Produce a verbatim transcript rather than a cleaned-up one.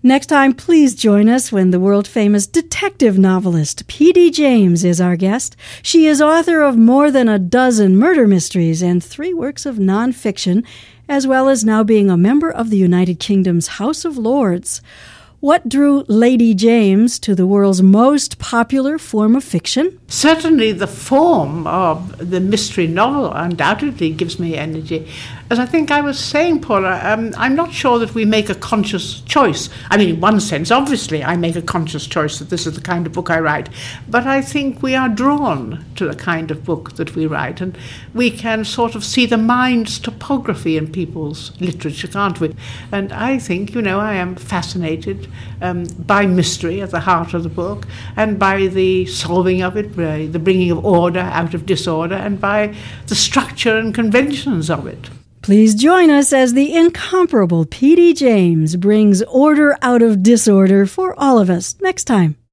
Next time, please join us when the world-famous detective novelist P D James is our guest. She is author of more than a dozen murder mysteries and three works of nonfiction, as well as now being a member of the United Kingdom's House of Lords. What drew Lady James to the world's most popular form of fiction? Certainly the form of the mystery novel undoubtedly gives me energy. As I think I was saying, Paula, um, I'm not sure that we make a conscious choice. I mean, in one sense, obviously, I make a conscious choice that this is the kind of book I write. But I think we are drawn to the kind of book that we write. And we can sort of see the mind's topography in people's literature, can't we? And I think, you know, I am fascinated um, by mystery at the heart of the book, and by the solving of it, by the bringing of order out of disorder, and by the structure and conventions of it. Please join us as the incomparable P D James brings order out of disorder for all of us next time.